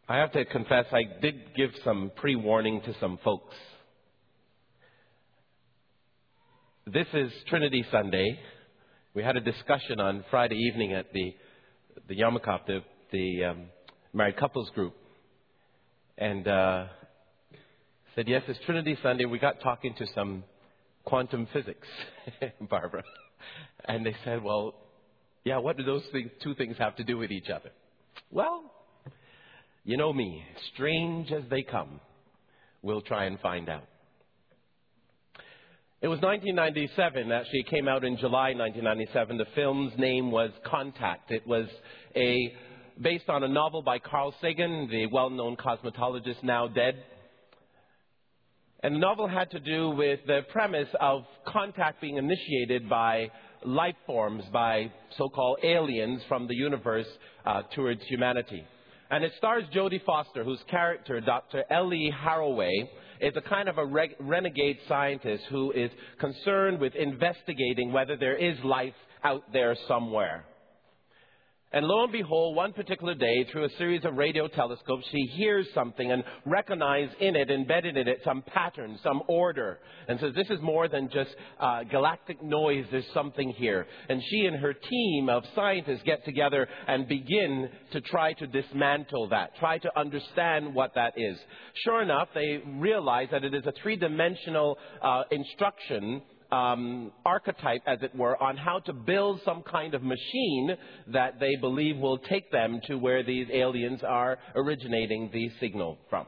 I have to confess, I did give some pre-warning to some folks. This is Trinity Sunday. We had a discussion on Friday evening at the Yamakop, the married couples group. And said, yes, it's Trinity Sunday. We got talking to some quantum physics, Barbara. And they said, well, yeah, what do those two things have to do with each other? Well, you know me, strange as they come, we'll try and find out. It was 1997, actually it came out in July 1997. The film's name was Contact. It was based on a novel by Carl Sagan, the well-known cosmetologist now dead. And the novel had to do with the premise of contact being initiated by life forms, by so-called aliens from the universe towards humanity. And it stars Jodie Foster, whose character, Dr. Ellie Haraway, is a kind of a renegade scientist who is concerned with investigating whether there is life out there somewhere. And lo and behold, one particular day, through a series of radio telescopes, she hears something and recognizes in it, embedded in it, some pattern, some order. And says, this is more than just galactic noise, there's something here. And she and her team of scientists get together and begin to try to dismantle that, try to understand what that is. Sure enough, they realize that it is a three-dimensional instruction archetype, as it were, on how to build some kind of machine that they believe will take them to where these aliens are originating the signal from.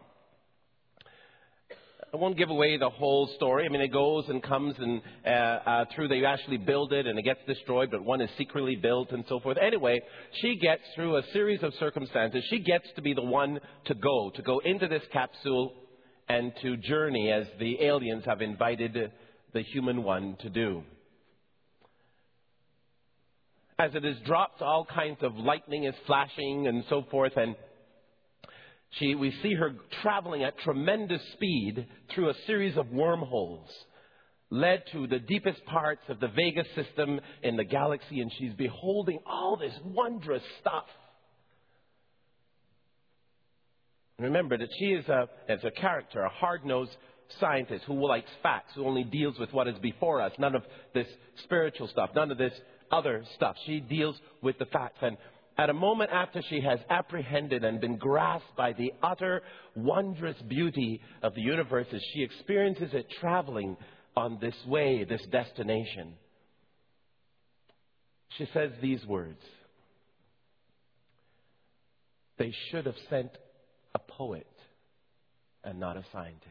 I won't give away the whole story. I mean, it goes and comes and through they actually build it and it gets destroyed, but one is secretly built and so forth. Anyway, she gets through a series of circumstances. She gets to be the one to go into this capsule and to journey as the aliens have invited the human one to do. As it is dropped, all kinds of lightning is flashing and so forth, and we see her traveling at tremendous speed through a series of wormholes, led to the deepest parts of the Vega system in the galaxy, and she's beholding all this wondrous stuff. Remember that she is as a character, a hard-nosed scientist who likes facts, who only deals with what is before us, none of this spiritual stuff, none of this other stuff. She deals with the facts. And at a moment after she has apprehended and been grasped by the utter wondrous beauty of the universe, as she experiences it traveling on this way, this destination, she says these words: they should have sent a poet and not a scientist.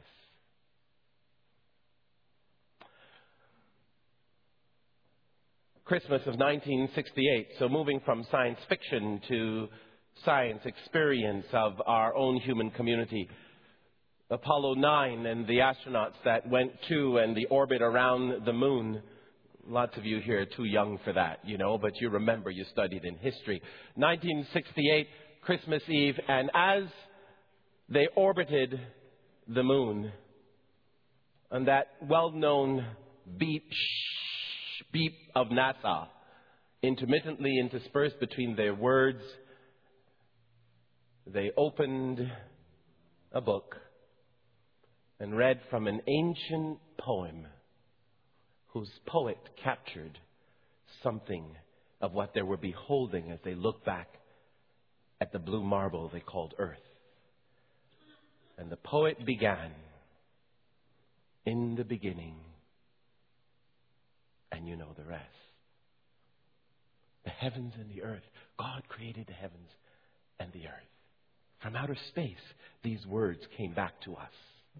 Christmas of 1968, so moving from science fiction to science experience of our own human community. Apollo 9 and the astronauts that went to and the orbit around the moon. Lots of you here are too young for that, but you remember, you studied in history. 1968, Christmas Eve, and as they orbited the moon, on that well-known beep of NASA, intermittently interspersed between their words, they opened a book and read from an ancient poem whose poet captured something of what they were beholding as they looked back at the blue marble they called Earth. And the poet began, in the beginning, and you know the rest. The heavens and the earth. God created the heavens and the earth. From outer space, these words came back to us.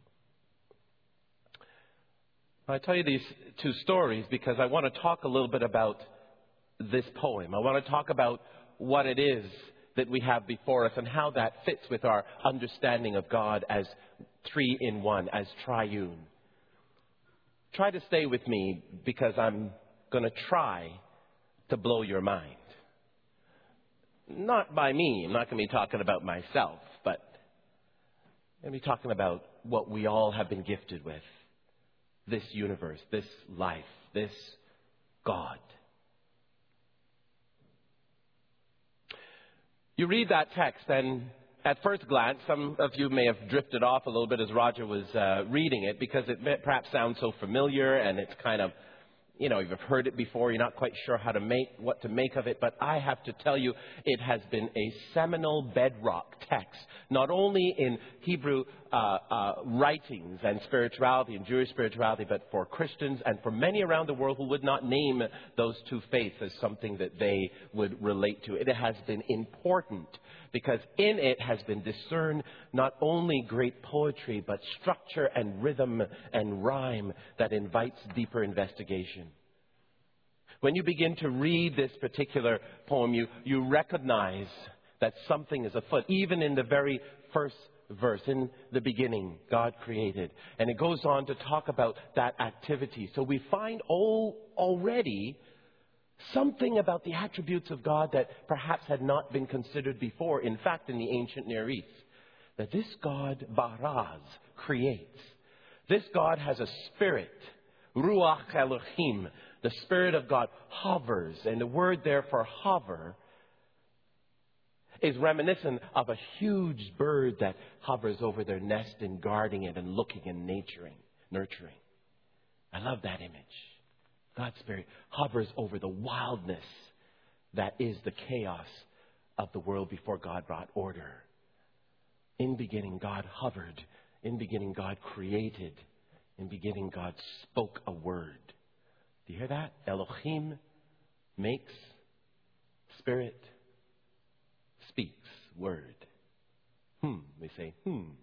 I tell you these two stories because I want to talk a little bit about this poem. I want to talk about what it is that we have before us and how that fits with our understanding of God as three in one, as triune. Try to stay with me because I'm going to try to blow your mind. Not by me. I'm not going to be talking about myself, but I'm going to be talking about what we all have been gifted with. This universe, this life, this God. You read that text and at first glance, some of you may have drifted off a little bit as Roger was reading it because it perhaps sounds so familiar and it's kind of, you've heard it before. You're not quite sure what to make of it. But I have to tell you, it has been a seminal bedrock text, not only in Hebrew writings and spirituality and Jewish spirituality, but for Christians and for many around the world who would not name those two faiths as something that they would relate to. It has been important because in it has been discerned not only great poetry, but structure and rhythm and rhyme that invites deeper investigation. When you begin to read this particular poem, you recognize that something is afoot. Even in the very first verse, in the beginning, God created. And it goes on to talk about that activity. So we find already something about the attributes of God that perhaps had not been considered before. In fact, in the ancient Near East, that this God, Baraz, creates. This God has a spirit, Ruach Elohim. The Spirit of God hovers, and the word there for hover is reminiscent of a huge bird that hovers over their nest and guarding it and looking and nurturing. I love that image. God's Spirit hovers over the wildness that is the chaos of the world before God brought order. In beginning, God hovered. In beginning, God created. In beginning, God spoke a word. Do you hear that? Elohim makes, Spirit speaks, word. We say,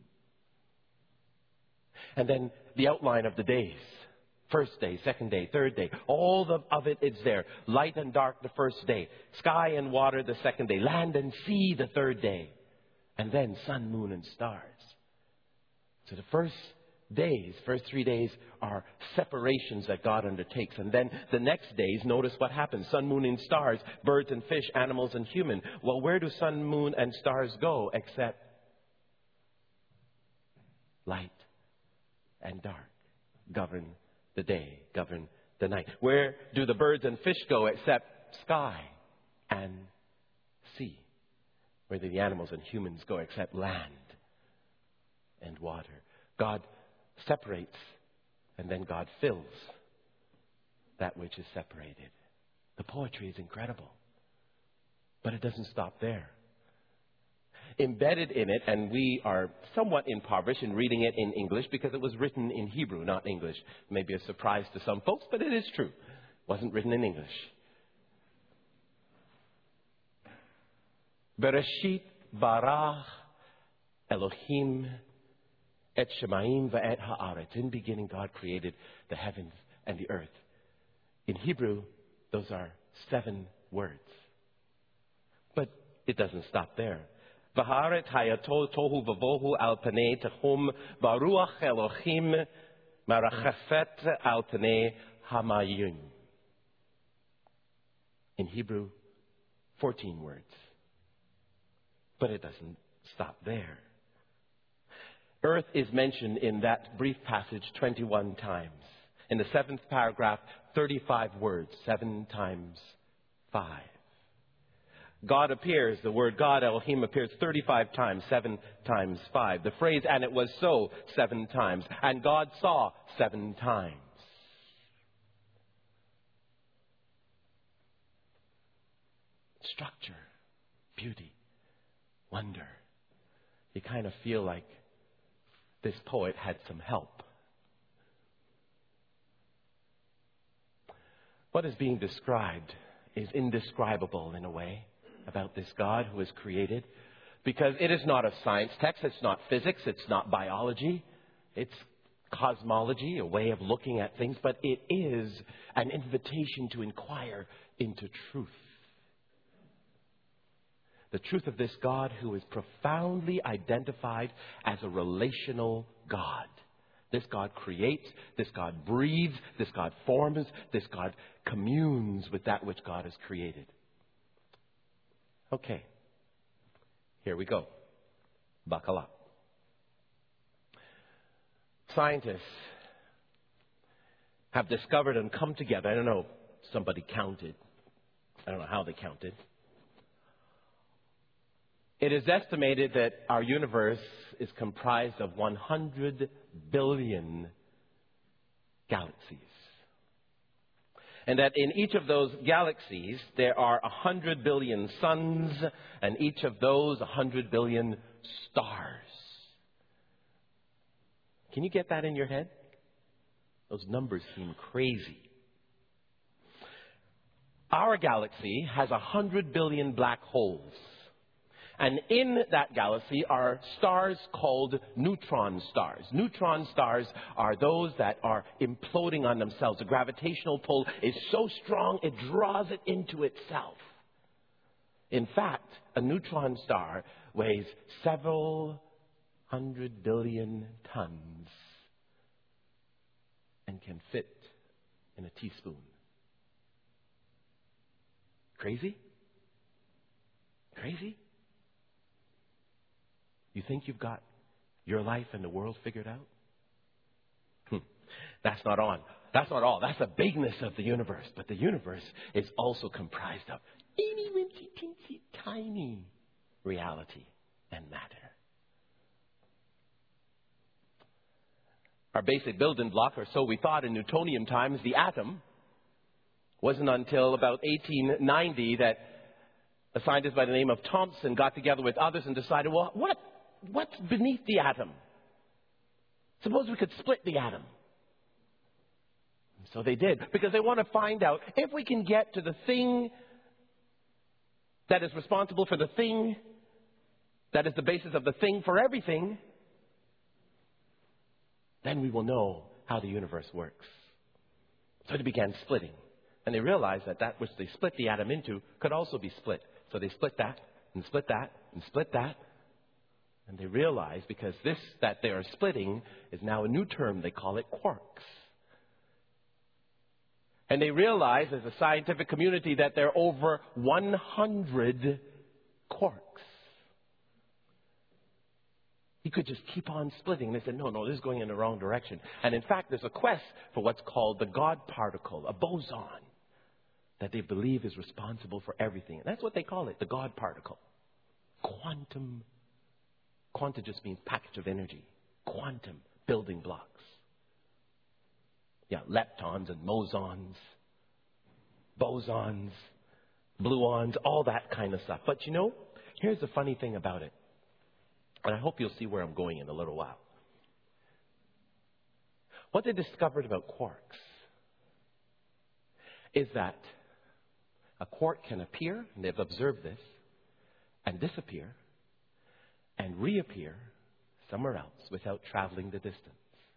And then the outline of the days. First day, second day, third day. All of it is there. Light and dark the first day. Sky and water the second day. Land and sea the third day. And then sun, moon, and stars. So the first 3 days are separations that God undertakes. And then the next days, notice what happens. Sun, moon, and stars, birds and fish, animals and human. Well, where do sun, moon, and stars go except light and dark? Govern the day, govern the night. Where do the birds and fish go except sky and sea? Where do the animals and humans go except land and water? God separates, and then God fills that which is separated. The poetry is incredible, but it doesn't stop there. Embedded in it, and we are somewhat impoverished in reading it in English because it was written in Hebrew, not English. Maybe a surprise to some folks, but it is true. It wasn't written in English. Bereshit barach Elohim et Shemaim va'et ha'aretz. In beginning, God created the heavens and the earth. In Hebrew, those are 7 words. But it doesn't stop there. V'haaretz hayato tohu v'vohu al panei techum baruach Elohim marachafet al panei hamayim. In Hebrew, 14 words. But it doesn't stop there. Earth is mentioned in that brief passage 21 times. In the 7th paragraph, 35 words, 7 times 5. God appears, the word God, Elohim, appears 35 times, 7 times 5. The phrase, and it was so, 7 times. And God saw 7 times. Structure, beauty, wonder. You kind of feel like this poet had some help. What is being described is indescribable in a way about this God who has created, because it is not a science text, it's not physics, it's not biology, it's cosmology, a way of looking at things, but it is an invitation to inquire into truth. The truth of this God who is profoundly identified as a relational God. This God creates, this God breathes, this God forms, this God communes with that which God has created. Okay, here we go. Buckle up. Scientists have discovered and come together. I don't know, somebody counted. I don't know how they counted. It is estimated that our universe is comprised of 100 billion galaxies. And that in each of those galaxies, there are 100 billion suns, and each of those 100 billion stars. Can you get that in your head? Those numbers seem crazy. Our galaxy has 100 billion black holes. And in that galaxy are stars called neutron stars. Neutron stars are those that are imploding on themselves. The gravitational pull is so strong it draws it into itself. In fact, a neutron star weighs several hundred billion tons and can fit in a teaspoon. Crazy? Crazy? You think you've got your life and the world figured out? That's not all. That's the bigness of the universe. But the universe is also comprised of teeny, weensy, teensy, tiny reality and matter. Our basic building block, or so we thought in Newtonian times, the atom, wasn't until about 1890 that a scientist by the name of Thomson got together with others and decided, well, what's beneath the atom? Suppose we could split the atom. So they did, because they want to find out if we can get to the thing that is responsible for the thing that is the basis of the thing for everything, then we will know how the universe works. So they began splitting. And they realized that that which they split the atom into could also be split. So they split that, and split that, and split that. And they realized, because this that they are splitting is now a new term, they call it quarks. And they realized as a scientific community that there are over 100 quarks. You could just keep on splitting. They said, no, this is going in the wrong direction. And in fact, there's a quest for what's called the God particle, a boson, that they believe is responsible for everything. And that's what they call it, the God particle. Quantum. Quanta just means package of energy. Quantum, building blocks. Yeah, leptons and mesons, bosons, gluons, all that kind of stuff. But you know, here's the funny thing about it. And I hope you'll see where I'm going in a little while. What they discovered about quarks is that a quark can appear, and they've observed this, and disappear, and reappear somewhere else without traveling the distance.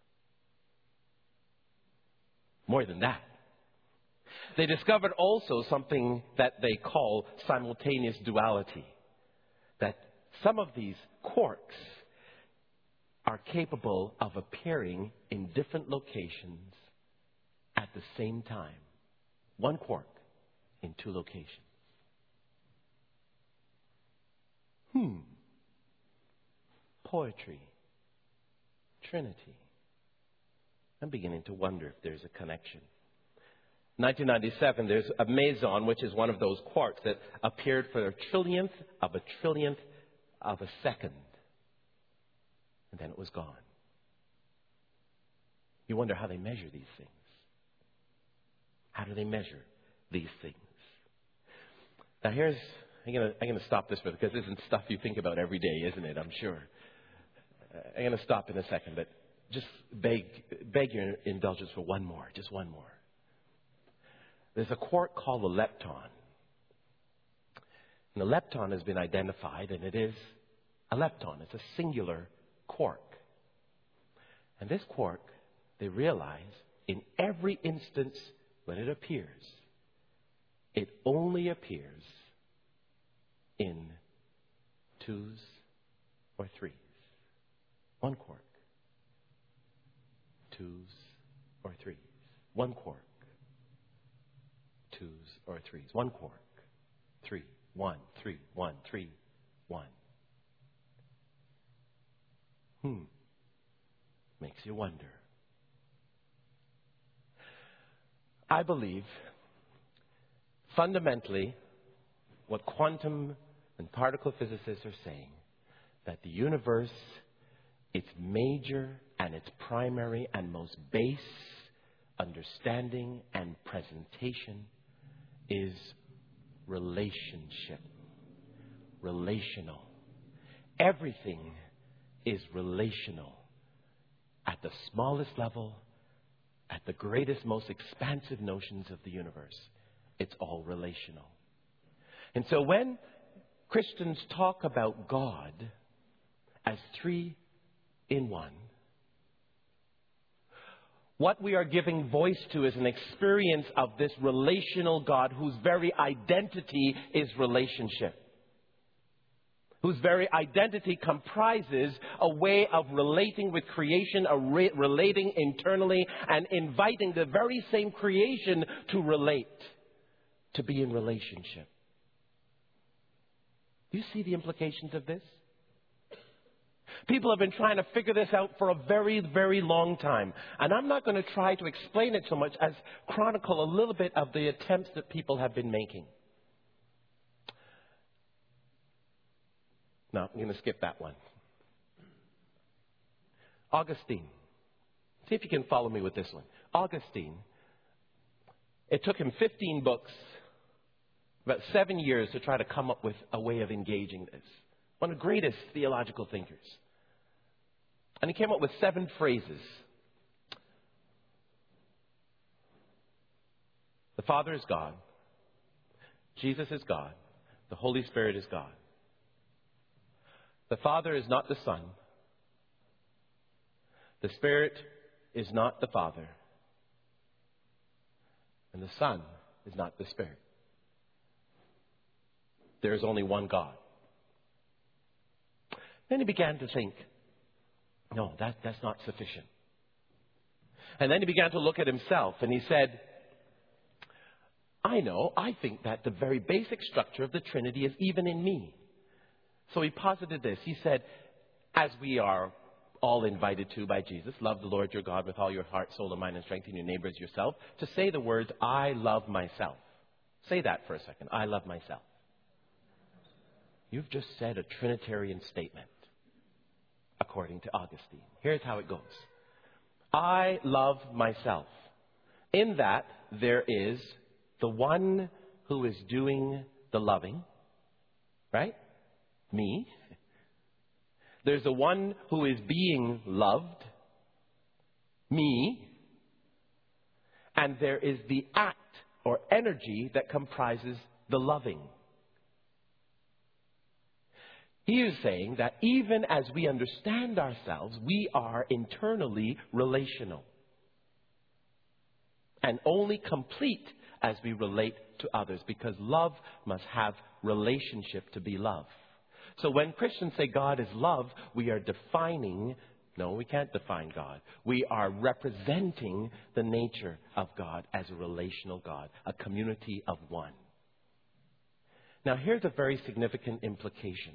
More than that, they discovered also something that they call simultaneous duality. That some of these quarks are capable of appearing in different locations at the same time. One quark in two locations. Poetry. Trinity. I'm beginning to wonder if there's a connection. 1997, there's a meson, which is one of those quarks that appeared for a trillionth of a second. And then it was gone. You wonder how they measure these things. How do they measure these things? Now I'm going to stop this because this isn't stuff you think about every day, isn't it? I'm sure. I'm going to stop in a second, but just beg your indulgence for one more, just one more. There's a quark called a lepton. And the lepton has been identified, and it is a lepton. It's a singular quark. And this quark, they realize, in every instance when it appears, it only appears in twos or threes. One quark. Twos or threes. One quark. Twos or threes. One quark. 3, 1, 3, 1, 3, 1. Makes you wonder. I believe fundamentally what quantum And particle physicists are saying that the universe, its major and its primary and most base understanding and presentation is relationship. Relational. Everything is relational. At the smallest level, at the greatest, most expansive notions of the universe, it's all relational. And so when Christians talk about God as three in one, what we are giving voice to is an experience of this relational God whose very identity is relationship. Whose very identity comprises a way of relating with creation, relating internally, and inviting the very same creation to relate, to be in relationship. Do you see the implications of this? People have been trying to figure this out for a very, very long time. And I'm not going to try to explain it so much as chronicle a little bit of the attempts that people have been making. No, I'm going to skip that one. Augustine. See if you can follow me with this one. Augustine. It took him 15 books, about 7 years to try to come up with a way of engaging this. One of the greatest theological thinkers. And he came up with 7 phrases. The Father is God. Jesus is God. The Holy Spirit is God. The Father is not the Son. The Spirit is not the Father. And the Son is not the Spirit. There is only one God. Then he began to think, no, that's not sufficient. And then he began to look at himself and he said, I think that the very basic structure of the Trinity is even in me. So he posited this. He said, as we are all invited to by Jesus, love the Lord your God with all your heart, soul, and mind, and strength, and your neighbor as yourself, to say the words, I love myself. Say that for a second. I love myself. You've just said a Trinitarian statement, according to Augustine. Here's how it goes. I love myself. In that, there is the one who is doing the loving, right? Me. There's the one who is being loved, me. And there is the act or energy that comprises the loving. He is saying that even as we understand ourselves, we are internally relational. And only complete as we relate to others, because love must have relationship to be love. So when Christians say God is love, we are defining, no, we can't define God. We are representing the nature of God as a relational God, a community of one. Now here's a very significant implication.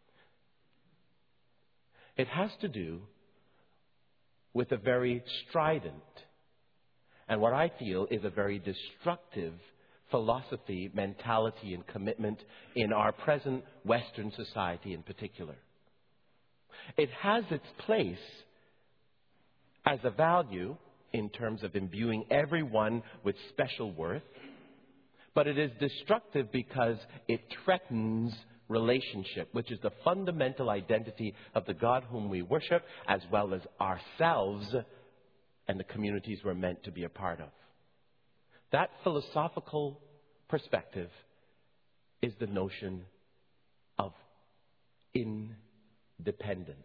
It has to do with a very strident and what I feel is a very destructive philosophy, mentality, and commitment in our present Western society in particular. It has its place as a value in terms of imbuing everyone with special worth, but it is destructive because it threatens relationship, which is the fundamental identity of the God whom we worship, as well as ourselves and the communities we're meant to be a part of. That philosophical perspective is the notion of independence.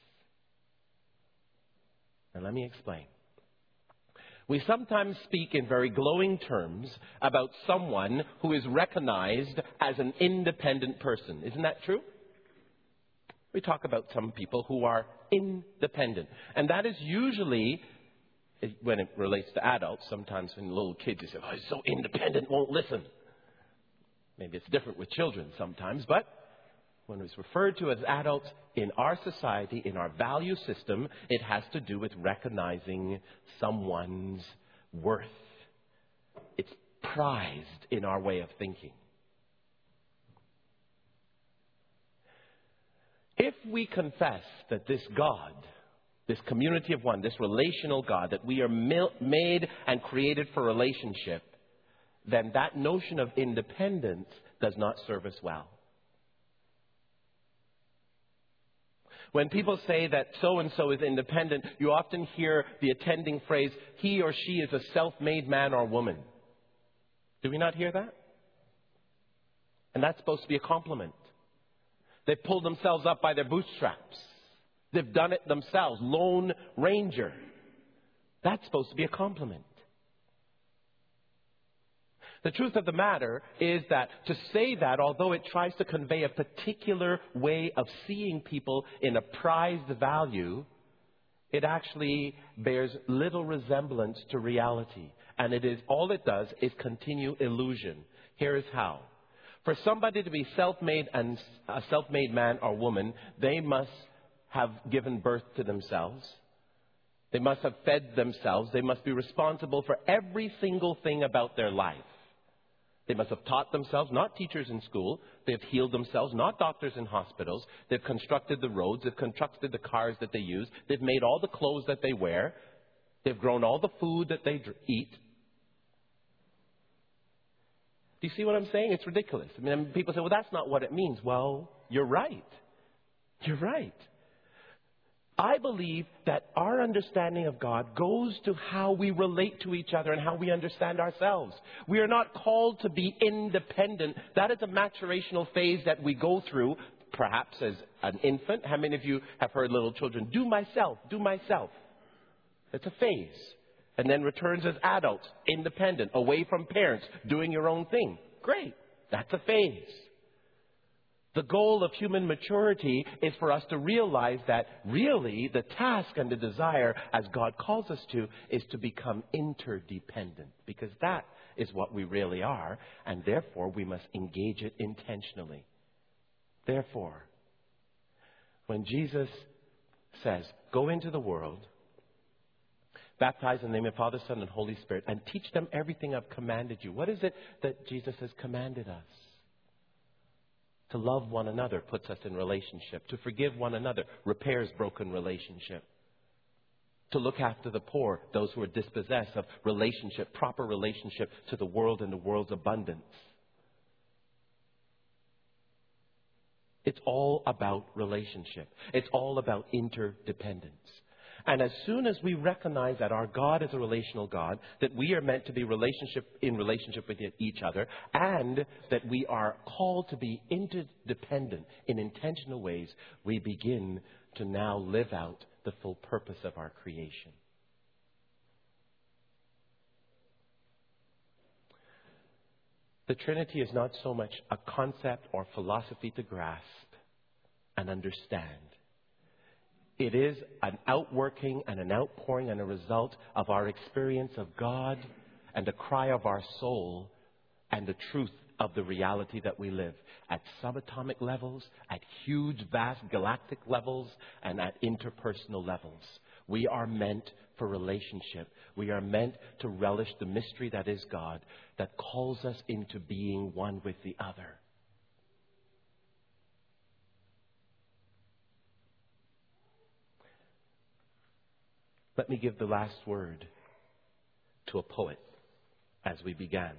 Now let me explain. We sometimes speak in very glowing terms about someone who is recognized as an independent person. Isn't that true? We talk about some people who are independent. And that is usually, when it relates to adults, sometimes when little kids, you say, oh, he's so independent, won't listen. Maybe it's different with children sometimes, but when it's referred to as adults in our society, in our value system, it has to do with recognizing someone's worth. It's prized in our way of thinking. If we confess that this God, this community of one, this relational God, that we are made and created for relationship, then that notion of independence does not serve us well. When people say that so-and-so is independent, you often hear the attending phrase, he or she is a self-made man or woman. Do we not hear that? And that's supposed to be a compliment. They've pulled themselves up by their bootstraps. They've done it themselves. Lone Ranger. That's supposed to be a compliment. The truth of the matter is that to say that, although it tries to convey a particular way of seeing people in a prized value, it actually bears little resemblance to reality. And all it does is continue illusion. Here is how. For somebody to be self-made and a self-made man or woman, they must have given birth to themselves. They must have fed themselves. They must be responsible for every single thing about their life. They must have taught themselves, not teachers in school. They've healed themselves, not doctors in hospitals. They've constructed the roads. They've constructed the cars that they use. They've made all the clothes that they wear. They've grown all the food that they eat. Do you see what I'm saying? It's ridiculous. I mean, people say, well, that's not what it means. Well, you're right. You're right. I believe that our understanding of God goes to how we relate to each other and how we understand ourselves. We are not called to be independent. That is a maturational phase that we go through, perhaps as an infant. How many of you have heard little children, do myself, do myself? It's a phase. And then returns as adults, independent, away from parents, doing your own thing. Great. That's a phase. The goal of human maturity is for us to realize that really the task and the desire, as God calls us to, is to become interdependent. Because that is what we really are, and therefore we must engage it intentionally. Therefore, when Jesus says, go into the world, baptize in the name of Father, Son, and Holy Spirit, and teach them everything I've commanded you. What is it that Jesus has commanded us? To love one another puts us in relationship. To forgive one another repairs broken relationship. To look after the poor, those who are dispossessed of relationship, proper relationship to the world and the world's abundance. It's all about relationship. It's all about interdependence. And as soon as we recognize that our God is a relational God, that we are meant to be in relationship with each other, and that we are called to be interdependent in intentional ways, we begin to now live out the full purpose of our creation. The Trinity is not so much a concept or philosophy to grasp and understand. It is an outworking and an outpouring and a result of our experience of God and the cry of our soul and the truth of the reality that we live at subatomic levels, at huge, vast galactic levels, and at interpersonal levels. We are meant for relationship. We are meant to relish the mystery that is God, that calls us into being one with the other. Let me give the last word to a poet as we began.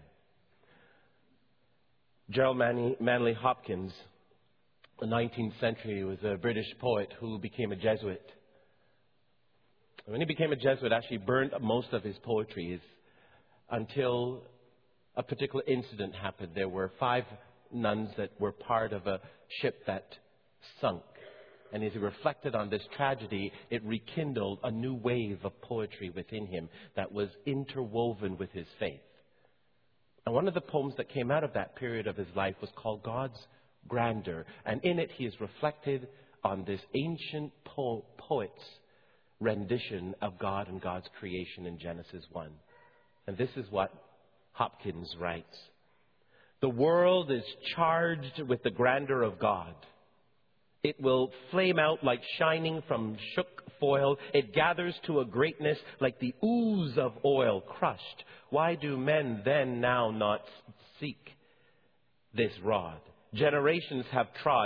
Gerald Manley Hopkins, in the 19th century, was a British poet who became a Jesuit. When he became a Jesuit, actually burned most of his poetry until a particular incident happened. There were 5 nuns that were part of a ship that sunk. And as he reflected on this tragedy, it rekindled a new wave of poetry within him that was interwoven with his faith. And one of the poems that came out of that period of his life was called God's Grandeur. And in it, he has reflected on this ancient poet's rendition of God and God's creation in Genesis 1. And this is what Hopkins writes. The world is charged with the grandeur of God. It will flame out like shining from shook foil. It gathers to a greatness like the ooze of oil crushed. Why do men then now not seek this rod? Generations have trod.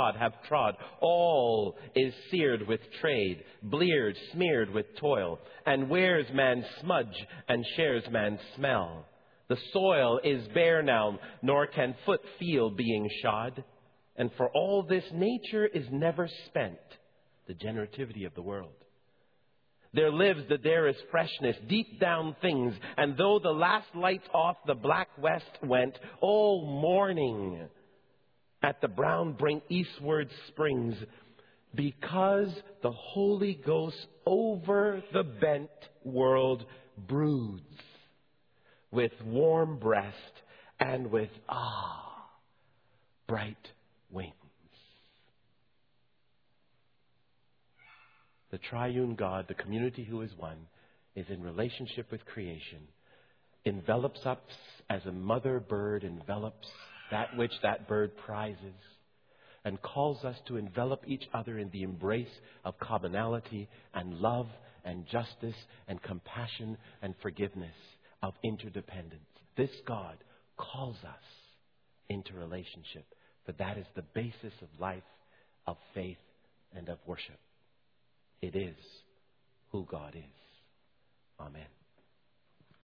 All is seared with trade, bleared, smeared with toil, and wears man's smudge and shares man's smell. The soil is bare now, nor can foot feel being shod. And for all this, nature is never spent, the generativity of the world. There lives the dearest freshness, deep down things, and though the last lights off the black west went, oh, morning at the brown brink eastward springs, because the Holy Ghost over the bent world broods with warm breast and with bright wings. The triune God, the community who is one, is in relationship with creation, envelops us as a mother bird envelops that which that bird prizes, and calls us to envelop each other in the embrace of commonality and love and justice and compassion and forgiveness, of interdependence. This God calls us into relationship, for that is the basis of life, of faith, and of worship. It is who God is. Amen.